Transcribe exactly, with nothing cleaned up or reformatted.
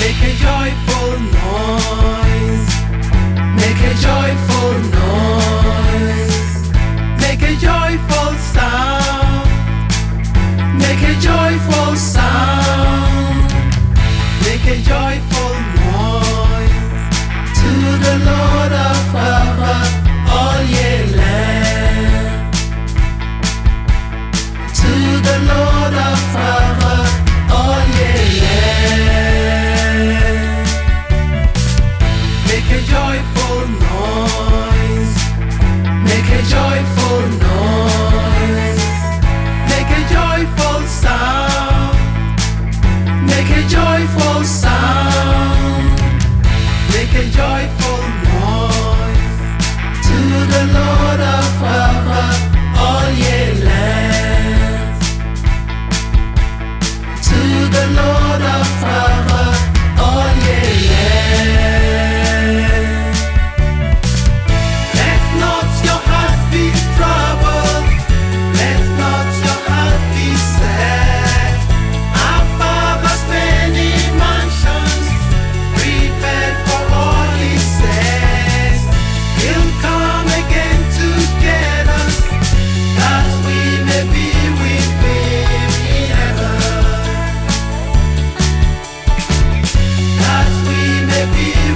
Make a joyful noise. Make a joyful noise. Make a joyful sound. Make a joyful sound. Make a joyful noise to the Lord of Power, all ye land. To the Lord of Power, all ye land. Make a joyful noise. Make a joyful noise. Make a joyful sound. Make a joyful sound. Make a joyful noise to the Lord of Power, all ye lands. To the Lord of Power, all ye lands. Let not your heart be troubled. Let not your heart be sad. Our Father's many mansions prepared for all He says. He'll come again to get us, that we may be with Him in heaven. That we may be